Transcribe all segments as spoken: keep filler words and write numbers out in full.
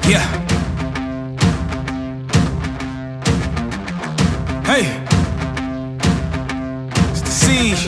Yeah. Hey. It's the siege.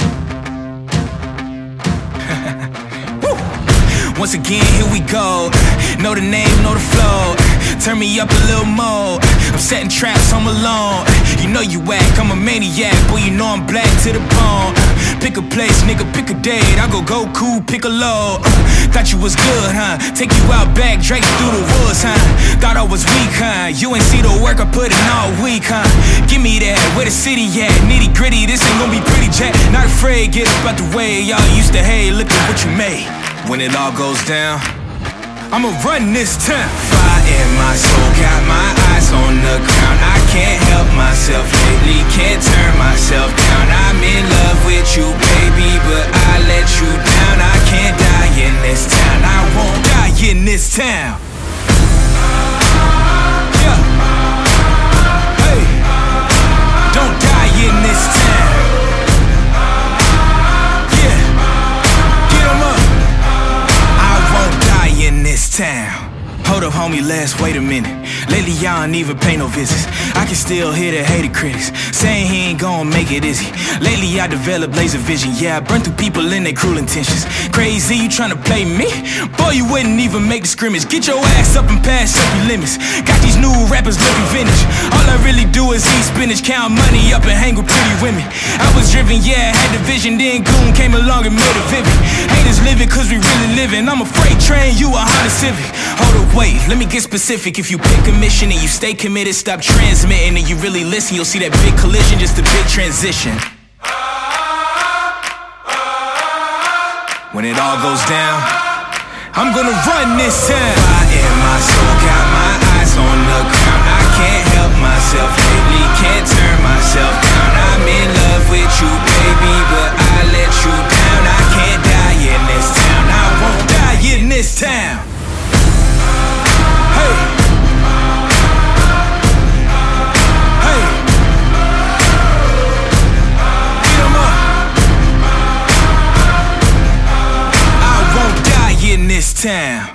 Woo. Once again, here we go. Know the name, know the flow. Turn me up a little more. I'm setting traps, I'm alone. You know you whack, I'm a maniac. Boy, you know I'm black to the bone. Pick a place, nigga, pick a date. I go Goku, pick a load. Thought you was good, huh? Take you out back, Drake through the woods, huh? Thought I was weak, huh? You ain't see the work I put in all week, huh? Give me that, where the city at? Nitty gritty, this ain't gonna be pretty, Jack. Not afraid, get up out the way. Y'all used to hate, look at what you made. When it all goes down, I'ma run this town. Fire in my soul, got my eyes on the ground. I can't help myself lately, can't turn myself down. I'm in love with you, baby, but I let you down. I can't die in this town, I won't die in this town. Yeah. Hey. Don't die in this town. Yeah. Get 'em up. I won't die in this town. Hold up, homie, let's wait a minute. Lately, y'all don't even pay no visits. I can still hear the hated critics saying he ain't gon' make it, is he? Lately, I developed laser vision. Yeah, I burn through people in their cruel intentions. Crazy, you tryna play me? Boy, you wouldn't even make the scrimmage. Get your ass up and pass up your limits. Got these new rappers looking vintage. All I really do is eat spinach, count money up and hang with pretty women. I was driven, yeah, I had the vision. Then Goon came along and made it vivid. Haters living cause we really living. I'm a freight train, you a Honda Civic. Hold up, wait, let me get specific. If you pick a mission and you stay committed, stop transmitting and you really listen, you'll see that big collision, just a big transition. When it all goes down, I'm gonna run this town. Fire in my soul, got my eyes on the ground. I can't help myself lately, can't turn myself down. I'm in love with you, baby, but I let you down. I can't die in this town, I won't die in this town. Hey. Hey. Get 'em up. I won't die in this town.